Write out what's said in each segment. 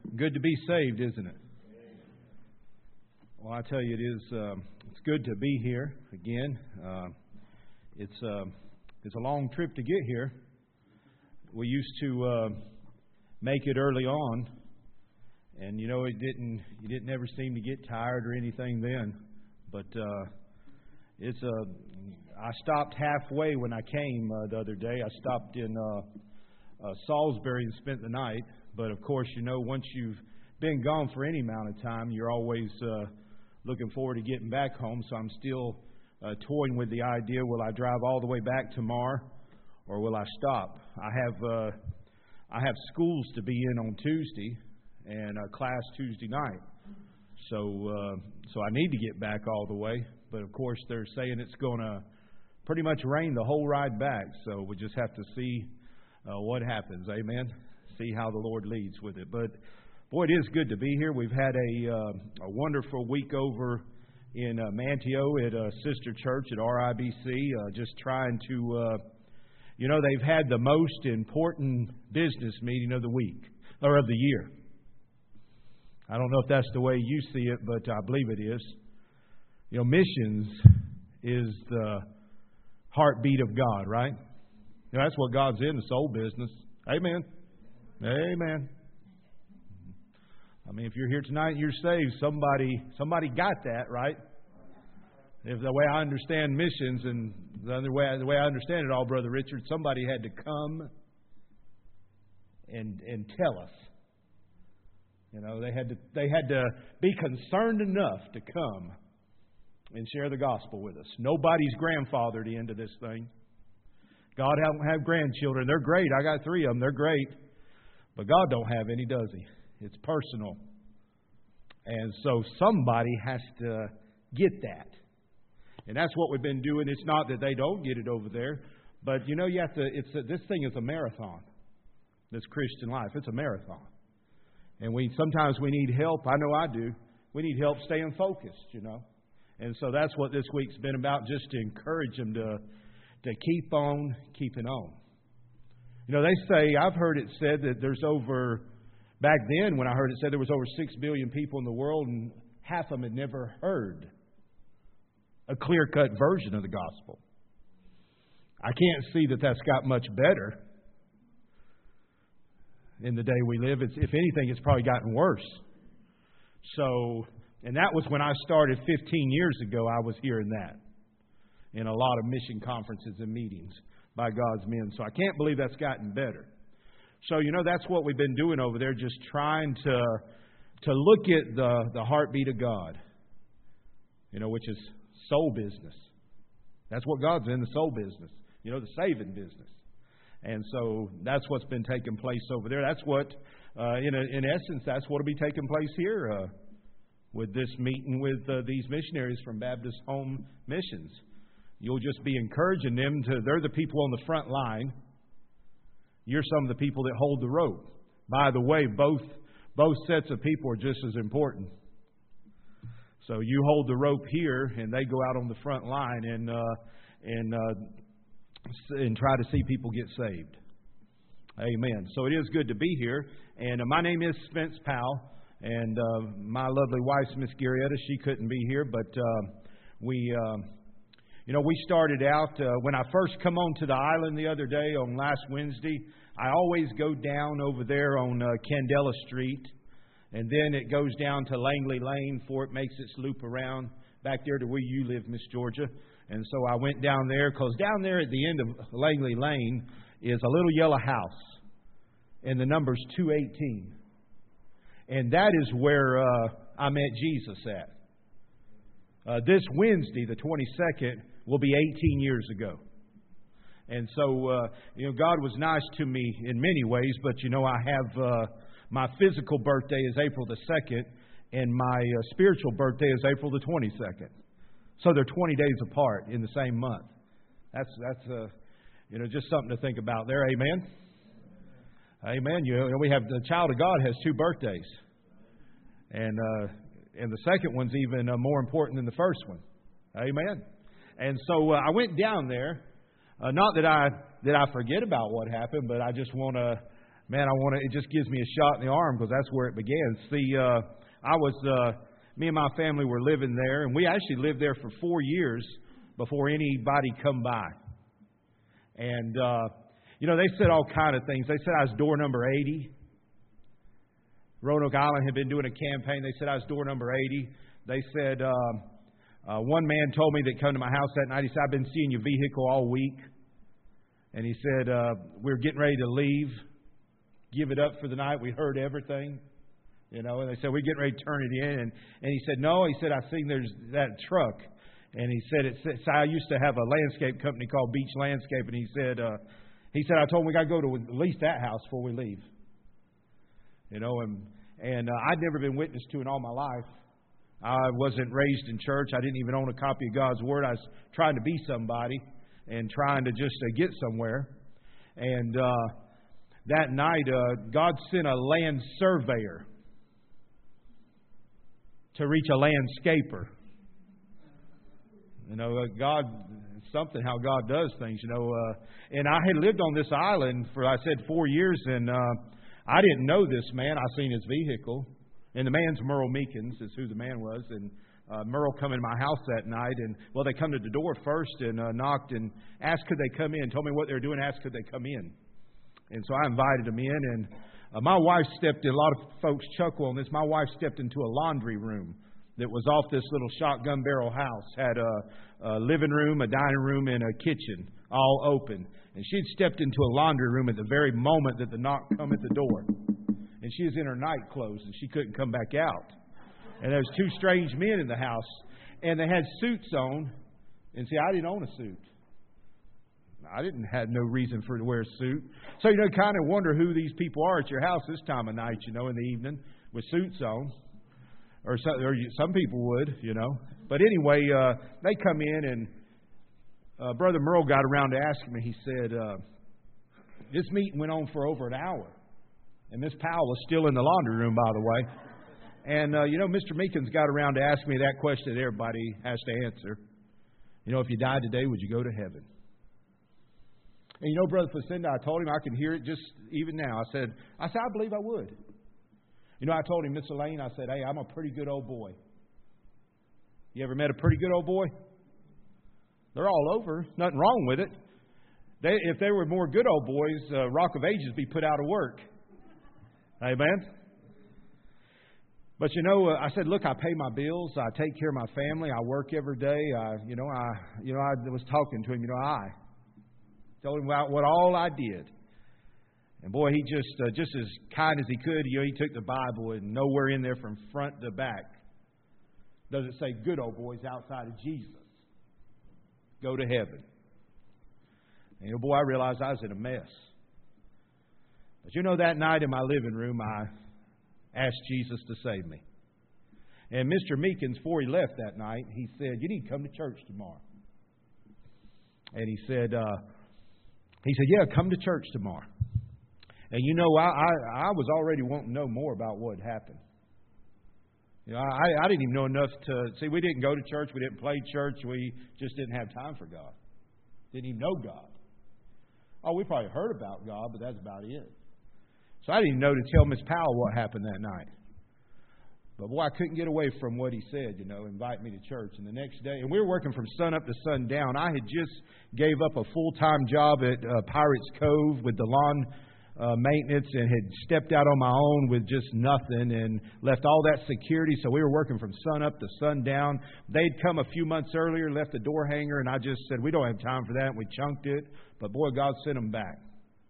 Good to be saved, isn't it? Well, I tell you, it's good to be here again. It's a long trip to get here. We used to make it early on, and you didn't ever seem to get tired or anything then. But I stopped halfway when I came the other day. I stopped in Salisbury and spent the night. But of course, once you've been gone for any amount of time, you're always looking forward to getting back home. So I'm still toying with the idea: will I drive all the way back tomorrow, or will I stop? I have schools to be in on Tuesday and a class Tuesday night. So I need to get back all the way. But of course, they're saying it's going to pretty much rain the whole ride back. So we just have to see what happens. Amen. See how the Lord leads with it. But boy, it is good to be here. We've had a wonderful week over in Manteo at a sister church at RIBC. Just trying to, they've had the most important business meeting of the week or of the year. I don't know if that's the way you see it, but I believe it is. Missions is the heartbeat of God, right? That's what God's in, the soul business. Amen. Amen. I mean, if you're here tonight and you're saved, somebody got that, right? If the way I understand missions and the way I understand it all, Brother Richard, somebody had to come and tell us. They had to be concerned enough to come and share the gospel with us. Nobody's grandfathered into this thing. God don't have grandchildren. They're great. I got 3 of them. They're great. But God don't have any, does He? It's personal. And so somebody has to get that. And that's what we've been doing. It's not that they don't get it over there. But, you have to, this thing is a marathon. This Christian life, it's a marathon. And sometimes we need help. I know I do. We need help staying focused, And so that's what this week's been about, just to encourage them to keep on keeping on. They say, I've heard it said that there's back then when I heard it said there was over 6 billion people in the world and half of them had never heard a clear-cut version of the gospel. I can't see that that's got much better in the day we live. If anything, it's probably gotten worse. And that was when I started 15 years ago. I was hearing that in a lot of mission conferences and meetings by God's men. So I can't believe that's gotten better. So, that's what we've been doing over there, just trying to look at the heartbeat of God, which is soul business. That's what God's in, the soul business, the saving business. And so that's what's been taking place over there. That's what, in essence, that's what will be taking place here with this meeting with these missionaries from Baptist Home Missions. You'll just be encouraging them they're the people on the front line. You're some of the people that hold the rope. By the way, both sets of people are just as important. So you hold the rope here, and they go out on the front line and try to see people get saved. Amen. So it is good to be here. And my name is Spence Powell, and my lovely wife, Miss Garrietta, she couldn't be here, but we started out, when I first come onto the island the other day on last Wednesday, I always go down over there on Candela Street, and then it goes down to Langley Lane before it makes its loop around back there to where you live, Miss Georgia. And so I went down there, because down there at the end of Langley Lane is a little yellow house, and the number's 218. And that is where I met Jesus at. This Wednesday, the 22nd, will be 18 years ago. And so, God was nice to me in many ways, but, I have my physical birthday is April the 2nd, and my spiritual birthday is April the 22nd. So they're 20 days apart in the same month. That's just something to think about there. Amen. Amen. We have the child of God has 2 birthdays, and the second one's even more important than the first one. Amen. And so I went down there. Not that I forget about what happened, but I just want to Man, it just gives me a shot in the arm because that's where it began. See, me and my family were living there, and we actually lived there for 4 years before anybody come by. And, they said all kind of things. They said I was door number 80. Roanoke Island had been doing a campaign. They said I was door number 80. They said, one man told me that come to my house that night. He said, I've been seeing your vehicle all week. And he said, we're getting ready to leave. Give it up for the night. We heard everything. And they said, we're getting ready to turn it in. And he said, no. He said, I seen there's that truck. And he said, I used to have a landscape company called Beach Landscape. And he said, I told him we got to go to at least that house before we leave. And I'd never been witnessed to in all my life. I wasn't raised in church. I didn't even own a copy of God's Word. I was trying to be somebody and trying to just get somewhere. And that night, God sent a land surveyor to reach a landscaper. God, something how God does things, And I had lived on this island for, 4 years, and I didn't know this man. I seen his vehicle. And the man's Merle Meekins is who the man was. And Merle come in my house that night. And, they come to the door first and knocked and asked could they come in. Told me what they were doing, asked could they come in. And so I invited them in. And my wife stepped in. A lot of folks chuckle on this. My wife stepped into a laundry room that was off this little shotgun barrel house. Had a living room, a dining room, and a kitchen all open. And she'd stepped into a laundry room at the very moment that the knock come at the door. And she was in her night clothes, and she couldn't come back out. And there was 2 strange men in the house, and they had suits on. And see, I didn't own a suit. I didn't have no reason for to wear a suit. So, kind of wonder who these people are at your house this time of night, in the evening, with suits on. Or some people would, But anyway, they come in, and Brother Merle got around to asking me. He said, this meeting went on for over an hour. And Miss Powell was still in the laundry room, by the way. And, Mr. Meekins got around to ask me that question that everybody has to answer. If you died today, would you go to heaven? And, Brother Facinda, I told him I could hear it just even now. I said, I believe I would. I told him, Miss Elaine, I said, hey, I'm a pretty good old boy. You ever met a pretty good old boy? They're all over. Nothing wrong with it. If they were more good old boys, Rock of Ages would be put out of work. Amen? But, I said, look, I pay my bills. I take care of my family. I work every day. I was talking to him, I told him about what all I did. And boy, he just as kind as he could, he took the Bible, and nowhere in there from front to back does it say good old boys outside of Jesus go to heaven. And boy, I realized I was in a mess. But that night in my living room, I asked Jesus to save me. And Mr. Meekins, before he left that night, he said, you need to come to church tomorrow. And he said, yeah, come to church tomorrow. And I was already wanting to know more about what happened. I didn't even know enough to see. We didn't go to church. We didn't play church. We just didn't have time for God. Didn't even know God. Oh, we probably heard about God, but that's about it. So I didn't even know to tell Miss Powell what happened that night. But boy, I couldn't get away from what he said, invite me to church. And the next day, and we were working from sun up to sundown. I had just gave up a full-time job at Pirates Cove with the lawn maintenance and had stepped out on my own with just nothing and left all that security. So we were working from sun up to sundown. They'd come a few months earlier, left the door hanger, and I just said, we don't have time for that. And we chunked it. But boy, God sent them back.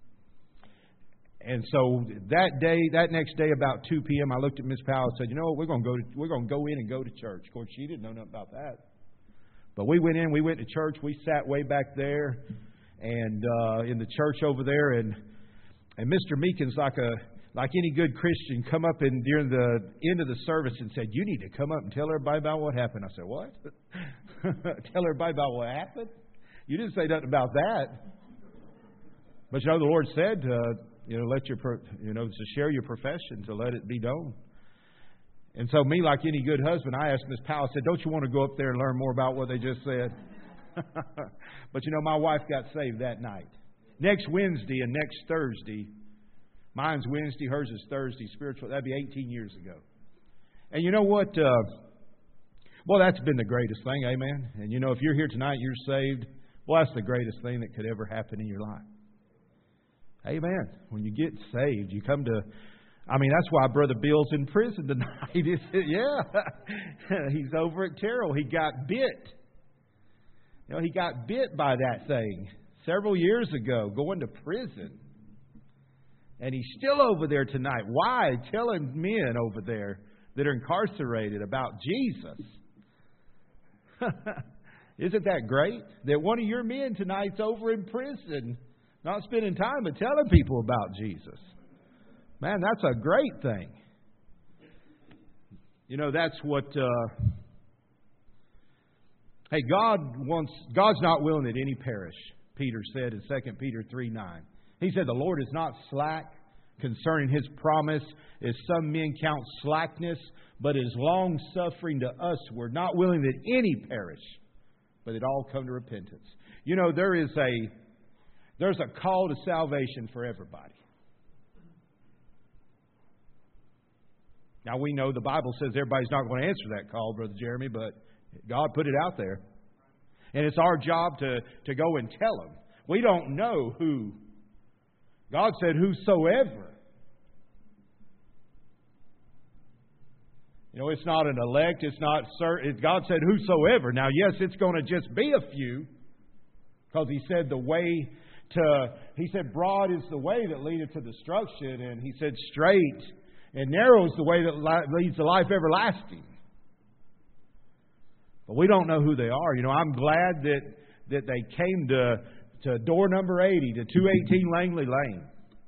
And so that next day, about 2 p.m., I looked at Miss Powell and said, what, we're going to go in and go to church. Of course, she didn't know nothing about that. But we went in, we went to church. We sat way back there and in the church over there. And Mr. Meekins, like any good Christian, come up and during the end of the service and said, you need to come up and tell everybody about what happened. I said, what? Tell everybody about what happened? You didn't say nothing about that. But the Lord said, let to share your profession, to let it be known. And so me, like any good husband, I asked Miss Powell, I said, don't you want to go up there and learn more about what they just said? But my wife got saved that night. Next Wednesday and next Thursday, Mine's Wednesday, hers is Thursday, spiritual. That'd be 18 years ago. And you know what? Well, that's been the greatest thing, amen? And you know, if you're here tonight, you're saved, well, that's the greatest thing that could ever happen in your life. Amen. When you get saved, you come to... that's why Brother Bill's in prison tonight. Yeah. He's over at Terrell. He got bit. He got bit by that thing several years ago, going to prison. And he's still over there tonight. Why? Telling men over there that are incarcerated about Jesus. Isn't that great? That one of your men tonight's over in prison, not spending time, but telling people about Jesus. Man, that's a great thing. That's what... God's not willing that any perish, Peter said in 2 Peter 3:9. He said, the Lord is not slack concerning His promise, as some men count slackness, but is long-suffering to us. We're not willing that any perish, but that all come to repentance. There's a call to salvation for everybody. Now, we know the Bible says everybody's not going to answer that call, Brother Jeremy, but God put it out there. And it's our job to go and tell them. We don't know who. God said, whosoever. It's not an elect. It's not certain. God said, whosoever. Now, yes, it's going to just be a few. Because He said He said, broad is the way that leadeth to destruction. And He said, straight and narrow is the way that leads to life everlasting. But we don't know who they are. I'm glad that they came to door number 80, to 218 Langley Lane.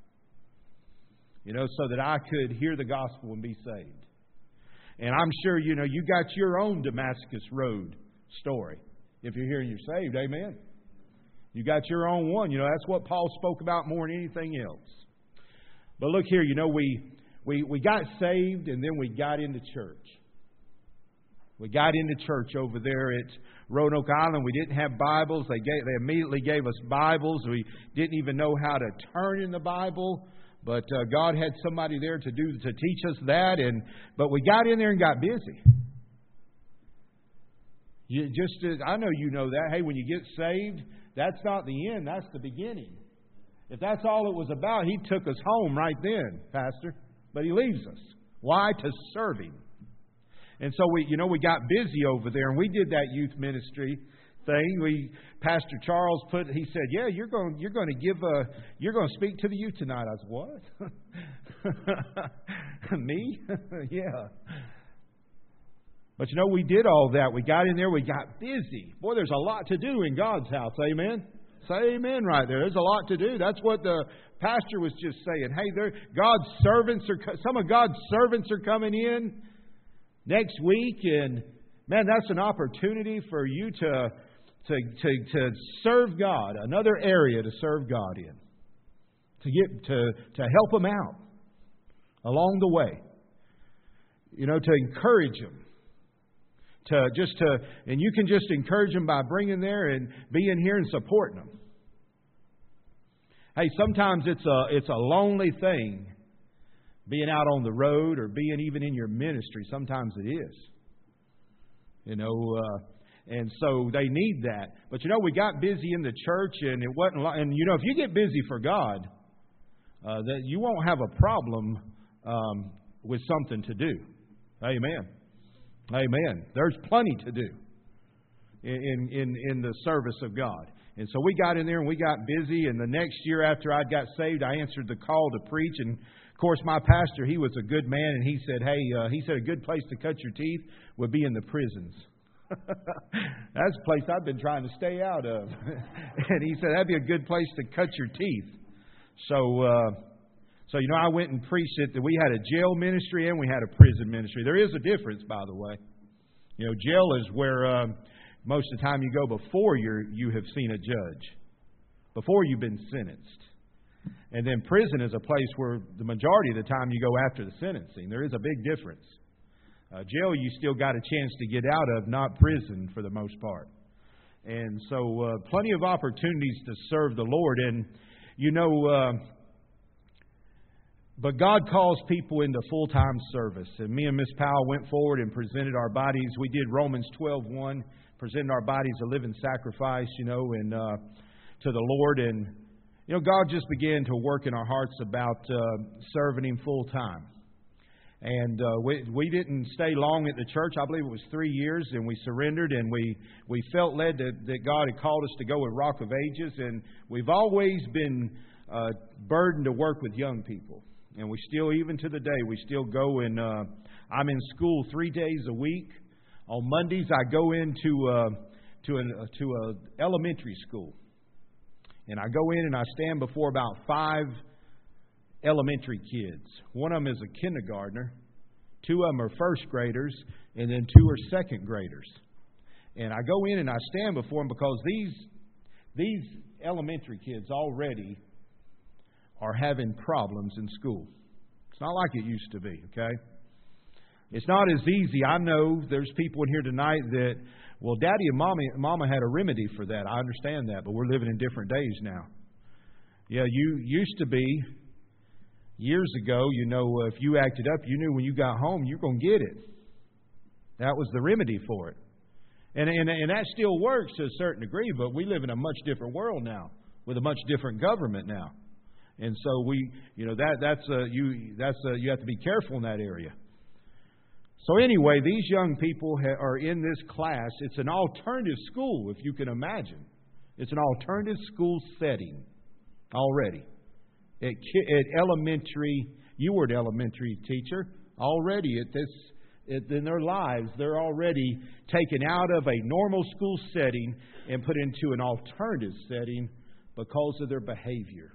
So that I could hear the gospel and be saved. And I'm sure, you got your own Damascus Road story. If you're here and you're saved, amen. You got your own one. That's what Paul spoke about more than anything else. But look here, we got saved and then we got into church. We got into church over there at Roanoke Island. We didn't have Bibles. They immediately gave us Bibles. We didn't even know how to turn in the Bible. But God had somebody there to teach us that. But we got in there and got busy. I know you know that. Hey, when you get saved, that's not the end. That's the beginning. If that's all it was about, He took us home right then, Pastor. But He leaves us. Why? To serve Him. And so we got busy over there, and we did that youth ministry thing. Pastor Charles he said, "Yeah, you're going to speak to the youth tonight." I said, "What? Me? Yeah." But we did all that. We got in there. We got busy. Boy, there's a lot to do in God's house. Amen. Say amen right there. There's a lot to do. That's what the pastor was just saying. Hey, some of God's servants are coming in next week, and man, that's an opportunity for you to serve God, another area to serve God in, to help them out along the way, to encourage them, and you can just encourage them by bringing there and being here and supporting them. Hey, sometimes it's a lonely thing. Being out on the road or being even in your ministry, sometimes it is. And so they need that. But we got busy in the church, and it wasn't. And if you get busy for God, that you won't have a problem with something to do. Amen. Amen. There's plenty to do in the service of God. And so we got in there and we got busy. And the next year after I got saved, I answered the call to preach. And of course, my pastor, he was a good man, and he said, a good place to cut your teeth would be in the prisons. That's a place I've been trying to stay out of. And he said, that'd be a good place to cut your teeth. So I went and preached it. That we had a jail ministry and we had a prison ministry. There is a difference, by the way. Jail is where most of the time you go before you have seen a judge, before you've been sentenced. And then prison is a place where the majority of the time you go after the sentencing. There is a big difference. Jail, you still got a chance to get out of, not prison for the most part. And so plenty of opportunities to serve the Lord. And, But God calls people into full-time service. And me and Miss Powell went forward and presented our bodies. We did Romans 12:1, presented our bodies a living sacrifice, and to the Lord. And, God just began to work in our hearts about serving Him full-time. And we didn't stay long at the church. I believe it was 3 years, and we surrendered, and we felt led that God had called us to go with Rock of Ages. And we've always been burdened to work with young people. And we still, even to the day, we still go and I'm in school 3 days a week. On Mondays, I go into to a elementary school. And I go in and I stand before about 5 elementary kids. One of them is a kindergartner. 2 of them are first graders. And then 2 are second graders. And I go in and I stand before them because these elementary kids already are having problems in school. It's not like it used to be, okay? It's not as easy. I know there's people in here tonight that, well, Daddy and Mama had a remedy for that. I understand that, but we're living in different days now. Yeah, you used to be, years ago, if you acted up, you knew when you got home you're going to get it. That was the remedy for it. And that still works to a certain degree, but we live in a much different world now, with a much different government now. And so you have to be careful in that area. So anyway, these young people are in this class. It's an alternative school, if you can imagine. It's an alternative school setting already. At elementary, you were an elementary teacher already. In their lives, they're already taken out of a normal school setting and put into an alternative setting because of their behavior.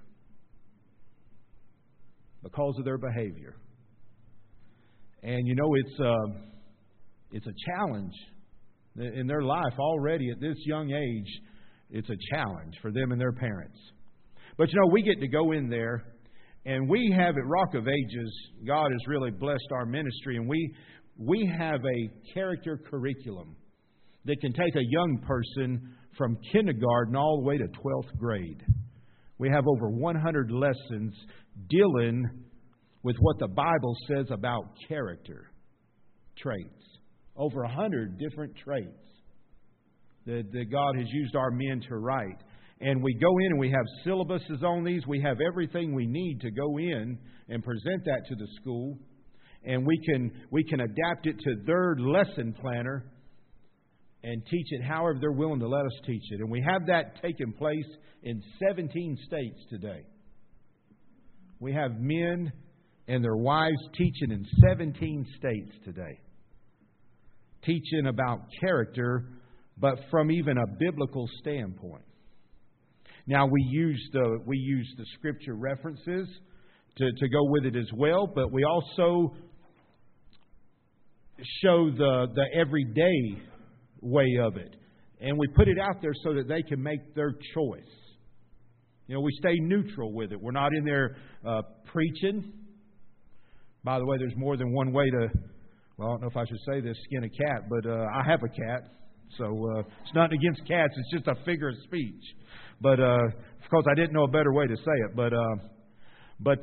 Because of their behavior. And it's a challenge in their life already at this young age. It's a challenge for them and their parents. But we get to go in there, and we have at Rock of Ages, God has really blessed our ministry, and we have a character curriculum that can take a young person from kindergarten all the way to 12th grade. We have over 100 lessons dealing with what the Bible says about character traits. Over 100 different traits that God has used our men to write. And we go in and we have syllabuses on these. We have everything we need to go in and present that to the school. And we can adapt it to their lesson planner and teach it however they're willing to let us teach it. And we have that taking place in 17 states today. We have men and their wives teaching in 17 states today. Teaching about character, but from even a biblical standpoint. Now we use the scripture references to go with it as well, but we also show the everyday way of it. And we put it out there so that they can make their choice. We stay neutral with it. We're not in there preaching. By the way, there's more than one way to, I don't know if I should say this, skin a cat, but I have a cat. So it's not against cats. It's just a figure of speech. But because I didn't know a better way to say it. But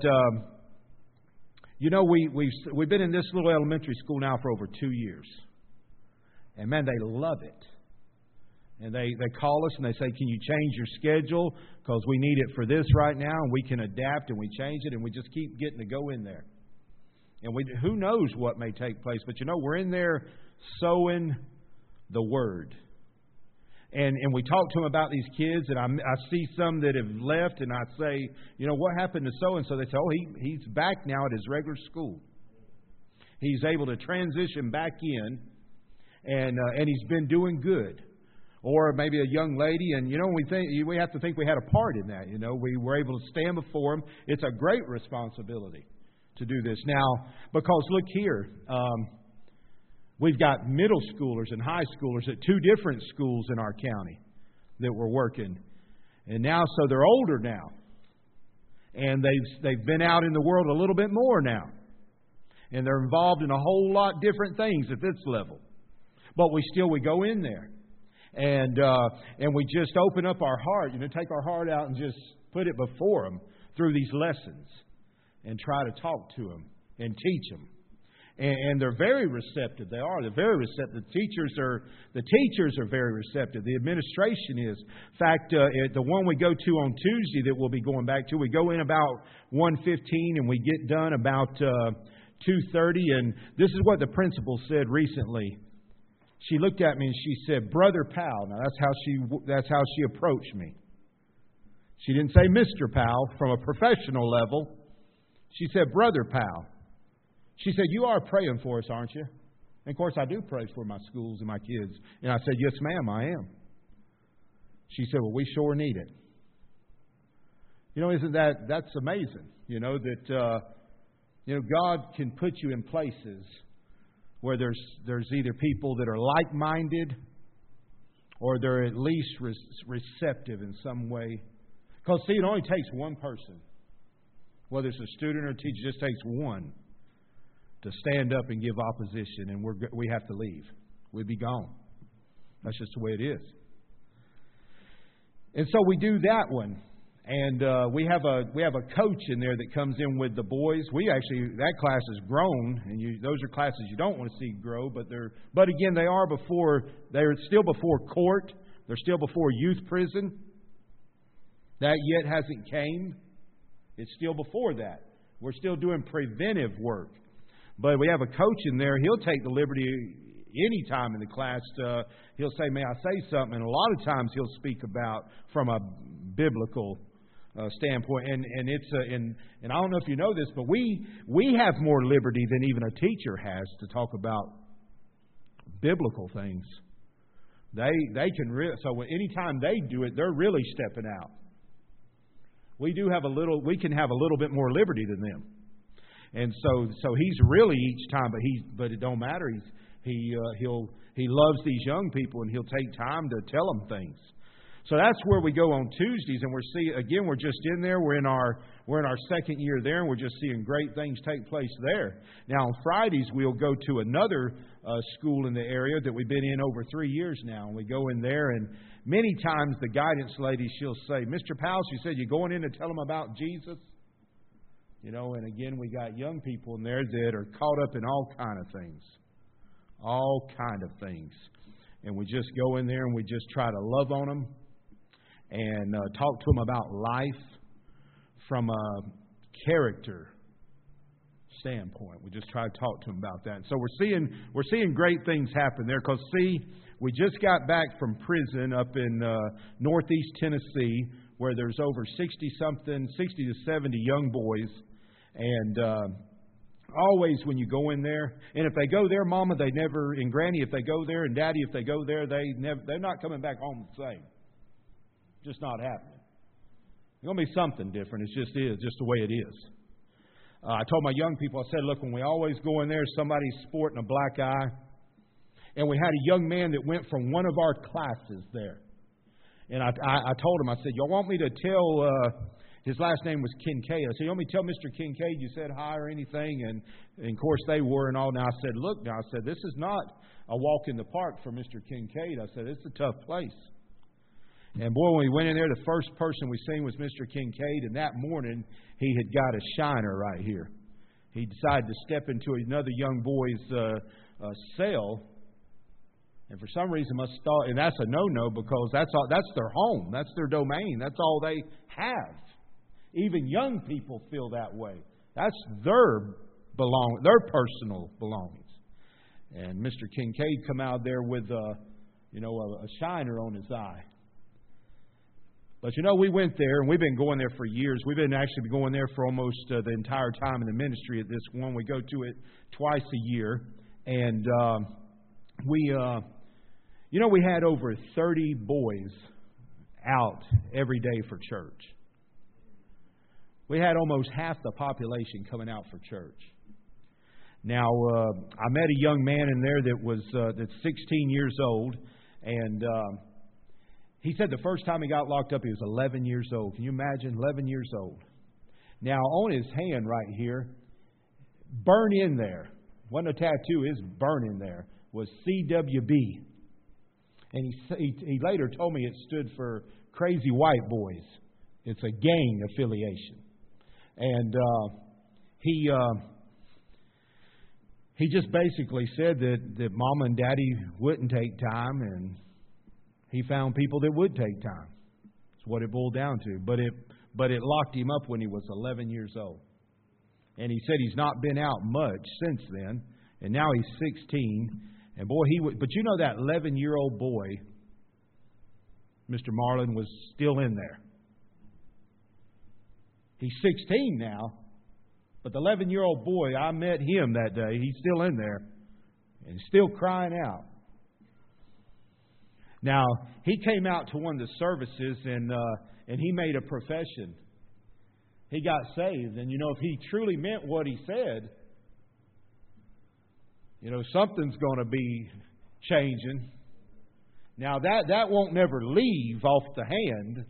we've been in this little elementary school now for over 2 years. And man, they love it. And they call us and they say, can you change your schedule? Because we need it for this right now. And we can adapt and we change it. And we just keep getting to go in there. And who knows what may take place. But we're in there sowing the Word. And we talk to them about these kids. And I see some that have left. And I say, what happened to so-and-so? They say, he's back now at his regular school. He's able to transition back in. And he's been doing good. Or maybe a young lady, and we have to think we had a part in that. We were able to stand before them. It's a great responsibility to do this now, because look here, we've got middle schoolers and high schoolers at 2 different schools in our county that we're working, and now so they're older now, and they've been out in the world a little bit more now, and they're involved in a whole lot different things at this level, but we go in there. And we just open up our heart, take our heart out and just put it before them through these lessons. and try to talk to them and teach them. And they're very receptive. They are. They're very receptive. The teachers are very receptive. The administration is. In fact, the one we go to on Tuesday that we'll be going back to, we go in about 1:15 and we get done about 2:30. And this is what the principal said recently. She looked at me and she said, "Brother Powell." Now that's how she approached me. She didn't say Mr. Powell from a professional level. She said, "Brother Powell." She said, "You are praying for us, aren't you?" And of course, I do pray for my schools and my kids. And I said, "Yes, ma'am, I am." She said, "Well, we sure need it." Isn't that's amazing? That God can put you in places where there's either people that are like-minded or they're at least receptive in some way. Because, see, it only takes one person. Whether it's a student or a teacher, it just takes one to stand up and give opposition, and we have to leave. We'd be gone. That's just the way it is. And so we do that one, and we have a coach in there that comes in with the boys. That class has grown, and those are classes you don't want to see grow, but again they're still before court. They're still before youth prison. That yet hasn't came. It's still before that. We're still doing preventive work. But we have a coach in there. He'll take the liberty any time in the class. He'll say, "May I say something?" And a lot of times he'll speak about from a biblical standpoint. And I don't know if you know this, but we have more liberty than even a teacher has to talk about biblical things. They can so anytime they do it, they're really stepping out. We can have a little bit more liberty than them. And so he's really each time, but it don't matter. He loves these young people, and he'll take time to tell them things. So that's where we go on Tuesdays, and we're just in there. We're in our second year there, and we're just seeing great things take place there. Now on Fridays we'll go to another school in the area that we've been in over 3 years now, and we go in there, and many times the guidance lady, she'll say, "Mr. Powell," she said, "you going in to tell them about Jesus?" And again, we got young people in there that are caught up in all kind of things. All kind of things. And we just go in there and we just try to love on them and talk to them about life from a character standpoint. We just try to talk to them about that. And so we're seeing great things happen there. Because, see, we just got back from prison up in northeast Tennessee, where there's over 60 to 70 young boys. And always when you go in there, and if they go there, Mama, they never, and Granny, if they go there, and Daddy, if they go there, they're not coming back home the same. Just not happening. There's going to be something different. It just is, just the way it is. I told my young people, I said, "Look, when we always go in there, somebody's sporting a black eye." And we had a young man that went from one of our classes there. And I told him, I said, "Y'all want me to tell..." His last name was Kincaid. I said, "You want me to tell Mr. Kincaid you said hi or anything?" And of course they were and all. Now I said, "Look, now," I said, "this is not a walk in the park for Mr. Kincaid." I said, "It's a tough place." And boy, when we went in there, the first person we seen was Mr. Kincaid. And that morning, he had got a shiner right here. He decided to step into another young boy's cell. And for some reason must thought, and that's a no-no, because that's their home. That's their domain. That's all they have. Even young people feel that way. That's their personal belongings. And Mr. Kincaid come out there with a shiner on his eye. But we went there, and we've been going there for years. We've been actually going there for almost the entire time in the ministry at this one. We go to it twice a year. And we had over 30 boys out every day for church. We had almost half the population coming out for church. Now, I met a young man in there that's 16 years old, and he said the first time he got locked up, he was 11 years old. Can you imagine? 11 years old. Now, on his hand right here, burn in there, wasn't a tattoo, his burn in there, was CWB. And he later told me it stood for Crazy White Boys. It's a gang affiliation. And he just basically said that Mama and Daddy wouldn't take time, and he found people that would take time. That's what it boiled down to. But it locked him up when he was 11 years old. And he said he's not been out much since then. And now he's 16. And boy, but you know that 11-year-old boy, Mr. Marlin, was still in there. He's 16 now. But the 11-year-old boy, I met him that day. He's still in there. And still crying out. Now, he came out to one of the services and he made a profession. He got saved. And, if he truly meant what he said, something's going to be changing. Now, that won't never leave off the hand.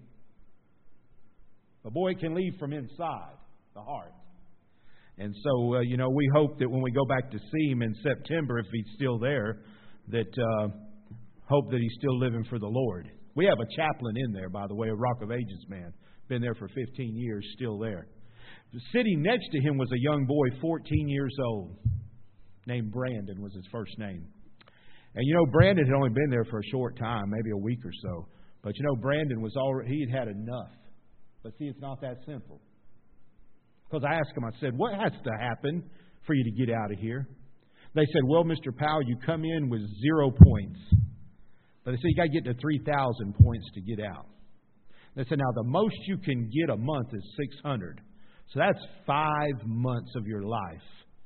A boy can leave from inside the heart. And so, we hope that when we go back to see him in September, if he's still there, that hope that he's still living for the Lord. We have a chaplain in there, by the way, a Rock of Ages man. Been there for 15 years, still there. Sitting next to him was a young boy, 14 years old, named Brandon was his first name. And Brandon had only been there for a short time, maybe a week or so. But Brandon was already, he had enough. But see, it's not that simple. Because I asked him, I said, what has to happen for you to get out of here? They said, well, Mr. Powell, you come in with 0 points. But they said, you got to get to 3,000 points to get out. They said, now the most you can get a month is 600. So that's 5 months of your life.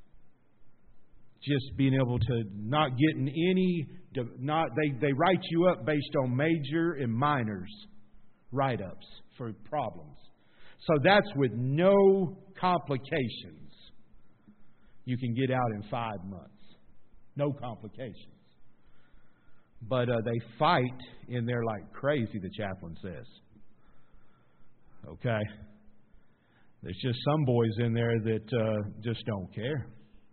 Just being able to not getting any, they write you up based on major and minors write-ups for problems. So that's with no complications. You can get out in 5 months. No complications. But they fight in there like crazy, the chaplain says. Okay? There's just some boys in there that just don't care.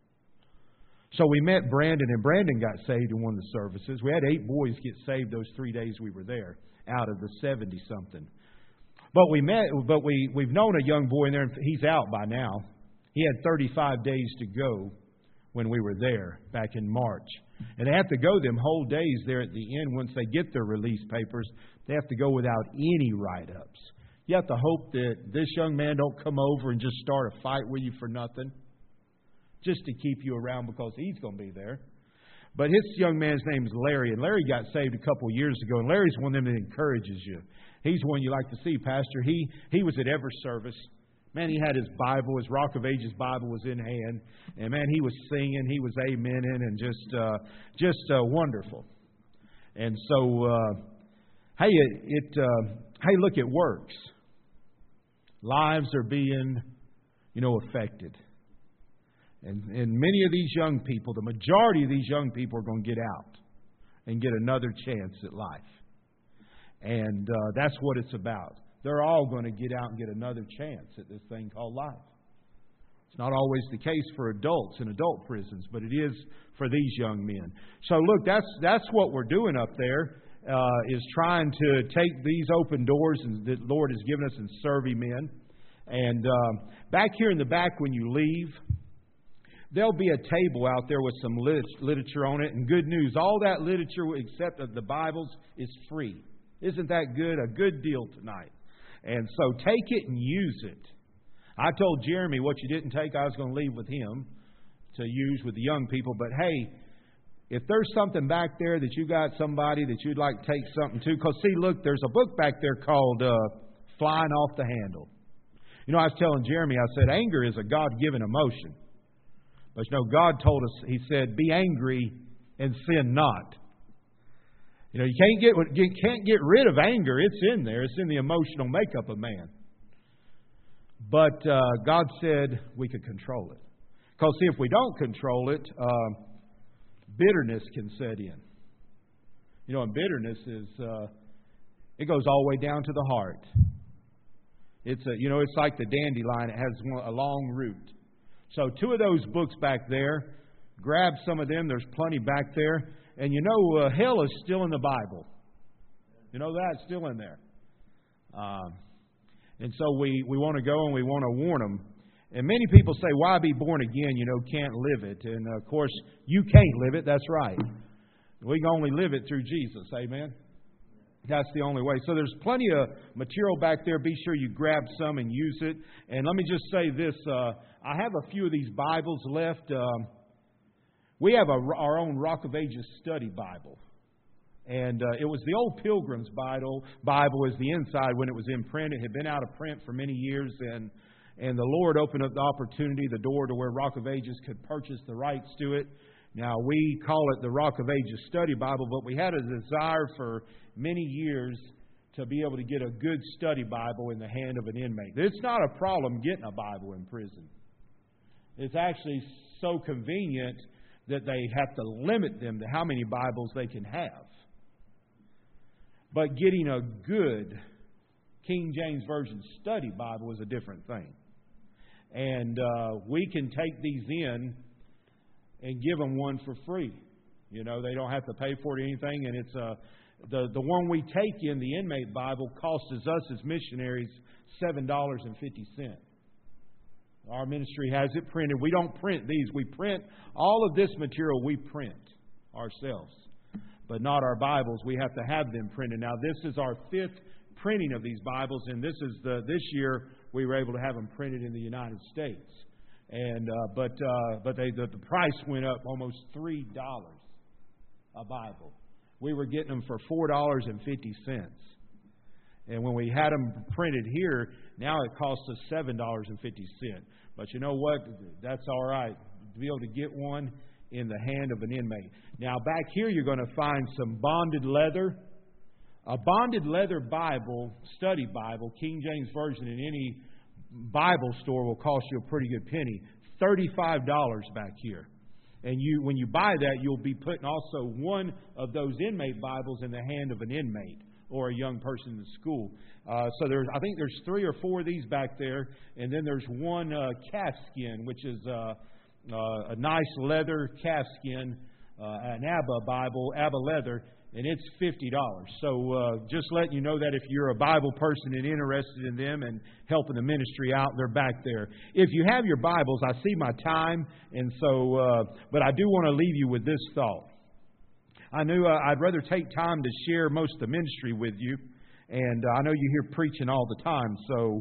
So we met Brandon, and Brandon got saved in one of the services. We had 8 boys get saved those 3 days we were there, out of the 70-something. But we've known a young boy in there, and he's out by now. He had 35 days to go when we were there back in March. And they have to go them whole days there at the end. Once they get their release papers, they have to go without any write-ups. You have to hope that this young man don't come over and just start a fight with you for nothing, just to keep you around because he's going to be there. But his young man's name is Larry, and Larry got saved a couple of years ago, and Larry's one of them that encourages you. He's one you like to see, Pastor. He was at every service. Man, he had his Bible, his Rock of Ages Bible was in hand. And man, he was singing, he was amening, and just wonderful. And so, hey, look, it works. Lives are being, affected. And many of these young people, the majority of these young people are going to get out and get another chance at life. And that's what it's about. They're all going to get out and get another chance at this thing called life. It's not always the case for adults in adult prisons, but it is for these young men. So look, that's what we're doing up there, is trying to take these open doors that the Lord has given us and serve Him in. And back here in the back when you leave, there'll be a table out there with some literature on it. And good news, all that literature except of the Bibles is free. Isn't that good? A good deal tonight. And so take it and use it. I told Jeremy what you didn't take, I was going to leave with him to use with the young people. But hey, if there's something back there that you got somebody that you'd like to take something to, because see, look, there's a book back there called Flying Off the Handle. I was telling Jeremy, I said, anger is a God-given emotion. But God told us, He said, be angry and sin not. You can't get rid of anger. It's in there. It's in the emotional makeup of man. But God said we could control it. Because see, if we don't control it, bitterness can set in. And bitterness is it goes all the way down to the heart. It's it's like the dandelion. It has a long root. So 2 of those books back there, grab some of them. There's plenty back there. And hell is still in the Bible. You know that? It's still in there. And so we want to go and we want to warn them. And many people say, why be born again? Can't live it. And of course, you can't live it. That's right. We can only live it through Jesus. Amen. That's the only way. So there's plenty of material back there. Be sure you grab some and use it. And let me just say this. I have a few of these Bibles left. We have our own Rock of Ages study Bible. And it was the old Pilgrim's Bible is the inside when it was in print. It had been out of print for many years. And the Lord opened up the opportunity, the door to where Rock of Ages could purchase the rights to it. Now, we call it the Rock of Ages Study Bible, but we had a desire for many years to be able to get a good study Bible in the hand of an inmate. It's not a problem getting a Bible in prison. It's actually so convenient that they have to limit them to how many Bibles they can have. But getting a good King James Version study Bible is a different thing. And we can take these in and give them one for free. They don't have to pay for it or anything. And it's the one we take in, the inmate Bible, costs us as missionaries $7.50. Our ministry has it printed. We don't print these. We print all of this material. We print ourselves, but not our Bibles. We have to have them printed. Now, this is our 5th printing of these Bibles, and this year we were able to have them printed in the United States. And but the price went up almost $3 a Bible. We were getting them for $4.50. And when we had them printed here, now it costs us $7.50. But you know what? That's all right. To be able to get one in the hand of an inmate. Now, back here you're going to find some bonded leather. A bonded leather Bible, study Bible, King James Version in any Bible store will cost you a pretty good penny. $35 back here. And when you buy that, you'll be putting also one of those inmate Bibles in the hand of an inmate or a young person in the school. So I think there's 3 or 4 of these back there. And then there's one calfskin, which is a nice leather calfskin, an Abba Bible, Abba leather, and it's $50. So just letting you know that if you're a Bible person and interested in them and helping the ministry out, they're back there. If you have your Bibles, I see my time, and so but I do want to leave you with this thought. I knew I'd rather take time to share most of the ministry with you, and I know you hear preaching all the time.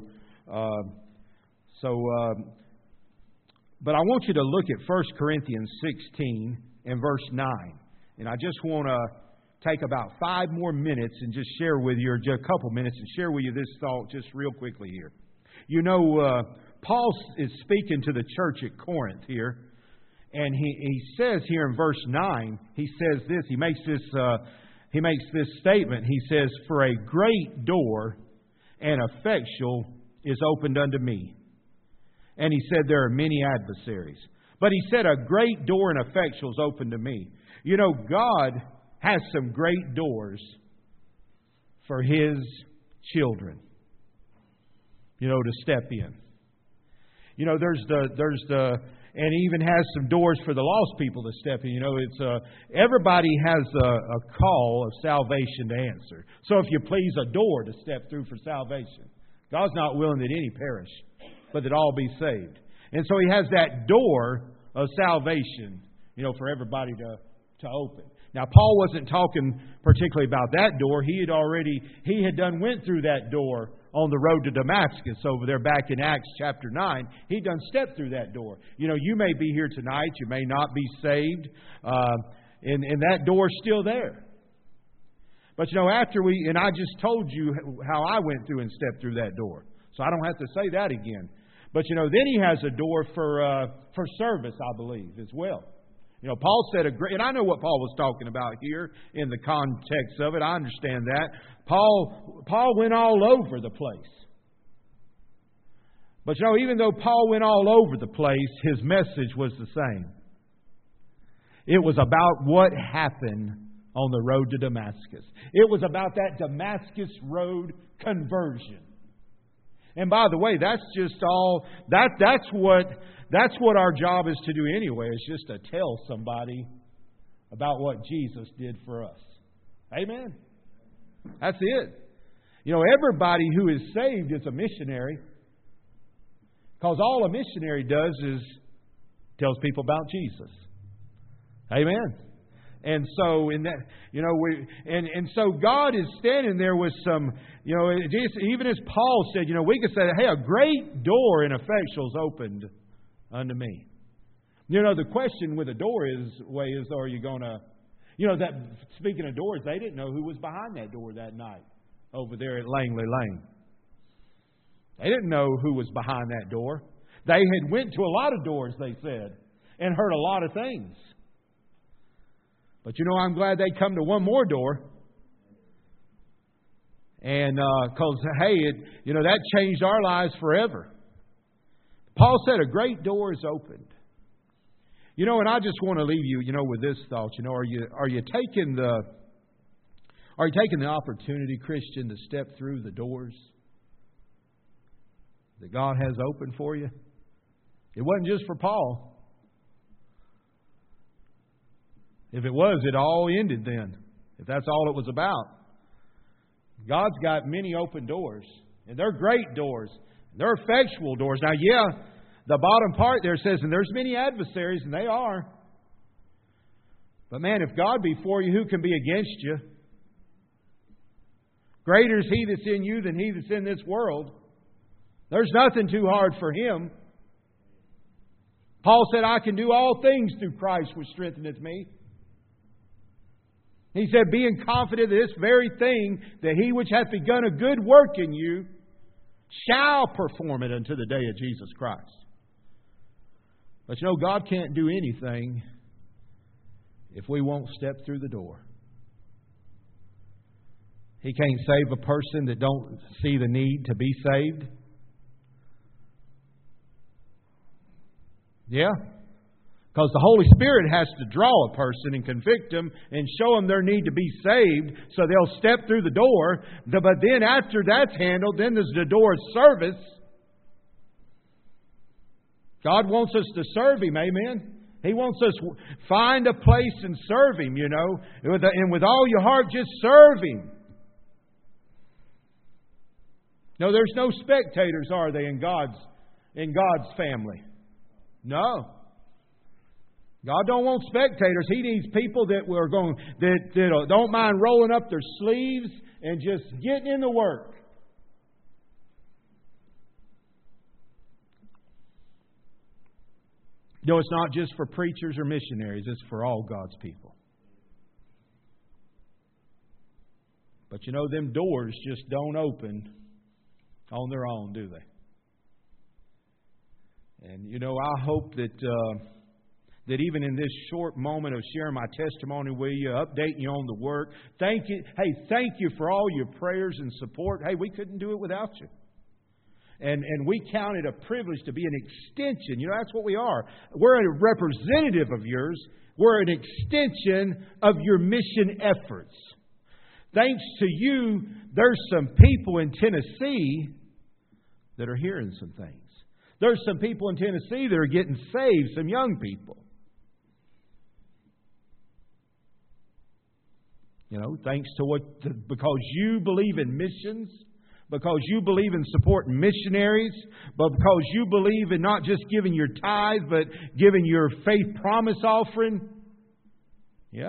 But I want you to look at 1 Corinthians 16 and verse 9, and I just want to take about 5 more minutes and just share with you, or just a couple minutes, and share with you this thought just real quickly here. Paul is speaking to the church at Corinth here, and he says here in verse 9, he says this, he makes this statement. He says, "For a great door and effectual is opened unto me." And he said, "There are many adversaries." But he said, "A great door and effectual is open to me." God has some great doors for His children, to step in. And He even has some doors for the lost people to step in. Everybody has a call of salvation to answer. So if you please, a door to step through for salvation. God's not willing that any perish, but that all be saved. And so He has that door of salvation, for everybody to open. Now, Paul wasn't talking particularly about that door. He had went through that door on the road to Damascus over there back in Acts chapter 9. He'd done stepped through that door. You may be here tonight. You may not be saved. And that door's still there. But, and I just told you how I went through and stepped through that door. So I don't have to say that again. But, then He has a door for service, I believe, as well. Paul said and I know what Paul was talking about here in the context of it. I understand that. Paul went all over the place. But even though Paul went all over the place, his message was the same. It was about what happened on the road to Damascus. It was about that Damascus road conversion. And by the way, that's just all. That's what our job is to do anyway. Is just to tell somebody about what Jesus did for us. Amen. That's it. Everybody who is saved is a missionary. Because all a missionary does is tells people about Jesus. Amen. And so in that, so God is standing there with some, even as Paul said, we could say, hey, a great door and effectual is opened unto me. The question with a door is, are you going to, that speaking of doors, they didn't know who was behind that door that night over there at Langley Lane. They didn't know who was behind that door. They had went to a lot of doors, they said, and heard a lot of things. But I'm glad they come to one more door. And because, hey, that changed our lives forever. Paul said a great door is opened. And I just want to leave you, with this thought. Are you taking the opportunity, Christian, to step through the doors that God has opened for you? It wasn't just for Paul. If it was, it all ended then. If that's all it was about. God's got many open doors. And they're great doors. They're effectual doors. Now, the bottom part there says, and there's many adversaries, and they are. But man, if God be for you, who can be against you? Greater is He that's in you than he that's in this world. There's nothing too hard for Him. Paul said, I can do all things through Christ which strengtheneth me. He said, being confident of this very thing, that He which hath begun a good work in you shall perform it unto the day of Jesus Christ. But God can't do anything if we won't step through the door. He can't save a person that don't see the need to be saved. Yeah? Because the Holy Spirit has to draw a person and convict them and show them their need to be saved so they'll step through the door. But then after that's handled, then there's the door of service. God wants us to serve Him, amen? He wants us to find a place and serve Him, And with all your heart, just serve Him. No, there's no spectators, are they, in God's family? No. God don't want spectators. He needs people that don't mind rolling up their sleeves and just getting in the work. It's not just for preachers or missionaries. It's for all God's people. But them doors just don't open on their own, do they? And I hope that even in this short moment of sharing my testimony with you, updating you on the work, thank you for all your prayers and support. Hey, we couldn't do it without you. And we count it a privilege to be an extension. That's what we are. We're a representative of yours. We're an extension of your mission efforts. Thanks to you, there's some people in Tennessee that are hearing some things. There's some people in Tennessee that are getting saved, some young people. Thanks to because you believe in missions, because you believe in supporting missionaries, but because you believe in not just giving your tithe, but giving your faith promise offering. Yeah.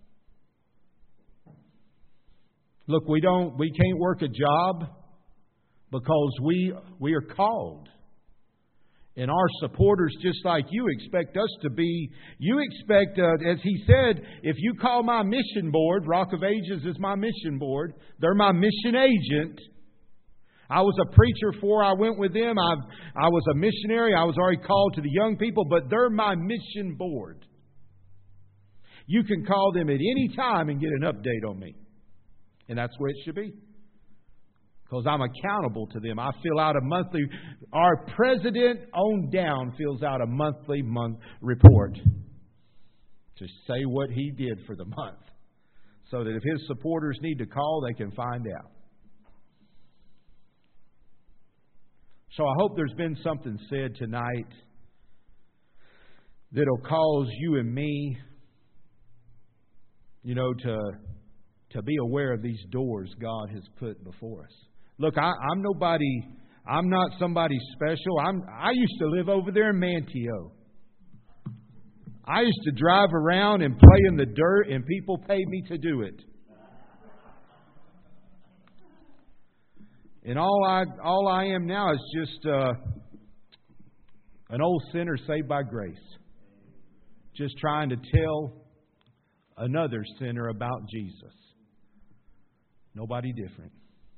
Look, we can't work a job because we are called. And our supporters, just like you, expect us to be. You expect, as he said, if you call my mission board, Rock of Ages is my mission board. They're my mission agent. I was a preacher before I went with them. I was a missionary. I was already called to the young people, but they're my mission board. You can call them at any time and get an update on me. And that's where it should be. Because I'm accountable to them. I fill out a monthly, our president on down fills out a monthly report to say what he did for the month. So that if his supporters need to call, they can find out. So I hope there's been something said tonight that'll cause you and me, to be aware of these doors God has put before us. Look, I'm nobody I'm not somebody special. I used to live over there in Manteo. I used to drive around and play in the dirt, and people paid me to do it. And all I am now is just an old sinner saved by grace. Just trying to tell another sinner about Jesus. Nobody different.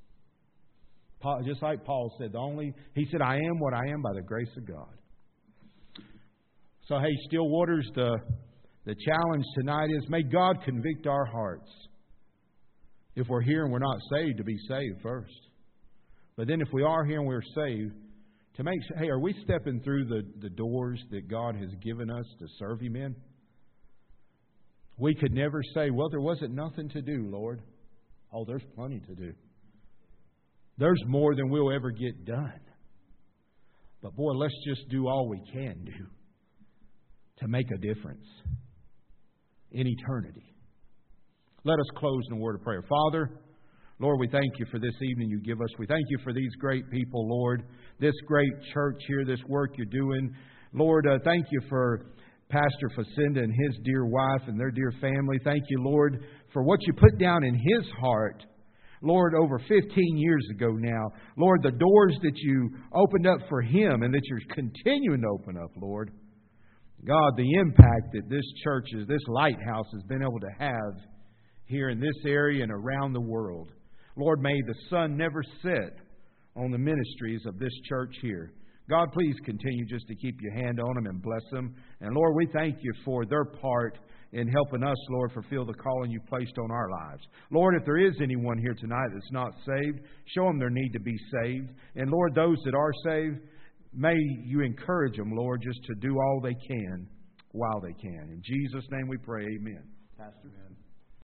Just like Paul said, he said, I am what I am by the grace of God. So, hey, Stillwaters, the challenge tonight is, may God convict our hearts. If we're here and we're not saved, to be saved first. But then if we are here and we're saved, to make sure, hey, are we stepping through the doors that God has given us to serve Him in? We could never say, well, there wasn't nothing to do, Lord. Oh, there's plenty to do. There's more than we'll ever get done. But boy, let's just do all we can do to make a difference in eternity. Let us close in a word of prayer. Father, Lord, we thank You for this evening You give us. We thank You for these great people, Lord, this great church here, this work You're doing. Lord, thank You for Pastor Facinda and his dear wife and their dear family. Thank You, Lord, for what You put down in his heart, Lord, over 15 years ago now. Lord, the doors that You opened up for him and that You're continuing to open up, Lord. God, the impact that this church, this lighthouse has been able to have here in this area and around the world. Lord, may the sun never set on the ministries of this church here. God, please continue just to keep Your hand on them and bless them. And Lord, we thank You for their part in helping us, Lord, fulfill the calling You placed on our lives. Lord, if there is anyone here tonight that's not saved, show them their need to be saved. And Lord, those that are saved, may You encourage them, Lord, just to do all they can while they can. In Jesus' name we pray, amen. Pastor? Amen.